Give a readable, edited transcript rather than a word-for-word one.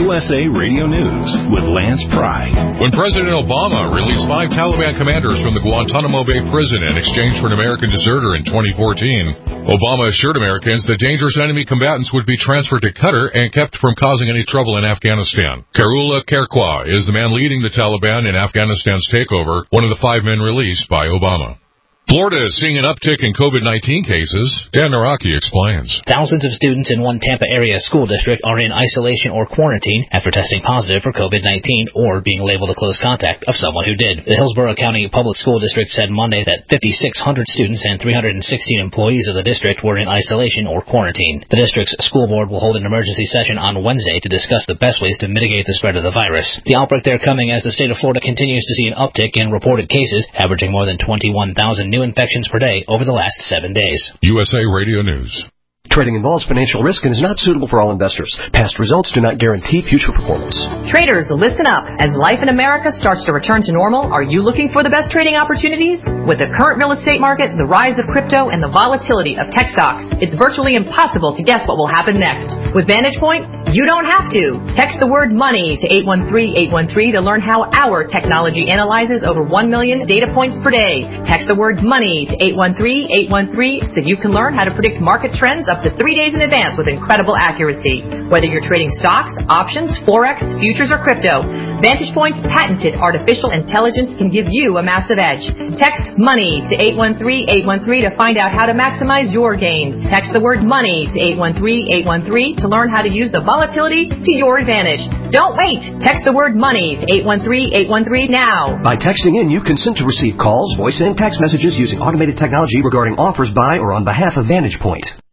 USA Radio News with Lance Pry. When President Obama released 5 Taliban commanders from the Guantanamo Bay prison in exchange for an American deserter in 2014, Obama assured Americans that dangerous enemy combatants would be transferred to Qatar and kept from causing any trouble in Afghanistan. Karullah Kerkwa is the man leading the Taliban in Afghanistan's takeover, one of the 5 men released by Obama. Florida is seeing an uptick in COVID-19 cases. Dan Naraki explains. Thousands of students in one Tampa area school district are in isolation or quarantine after testing positive for COVID-19 or being labeled a close contact of someone who did. The Hillsborough County Public School District said Monday that 5,600 students and 316 employees of the district were in isolation or quarantine. The district's school board will hold an emergency session on Wednesday to discuss the best ways to mitigate the spread of the virus. The outbreak there coming as the state of Florida continues to see an uptick in reported cases, averaging more than 21,000 new infections per day over the last 7 days. USA Radio News. Trading involves financial risk and is not suitable for all investors. Past results do not guarantee future performance. Traders, listen up. As life in America starts to return to normal, are you looking for the best trading opportunities? With the current real estate market, the rise of crypto, and the volatility of tech stocks, it's virtually impossible to guess what will happen next. With Vantage Point, you don't have to. Text the word MONEY to 813-813 to learn how our technology analyzes over 1 million data points per day. Text the word MONEY to 813-813 so you can learn how to predict market trends up to 3 days in advance with incredible accuracy. Whether you're trading stocks, options, forex, futures, or crypto, Vantage Point's patented artificial intelligence can give you a massive edge. Text MONEY to 813-813 to find out how to maximize your gains. Text the word MONEY to 813-813 to learn how to use the volatility to your advantage. Don't wait. Text the word MONEY to 813-813 now. By texting in, you consent to receive calls, voice, and text messages using automated technology regarding offers by or on behalf of Vantage Point.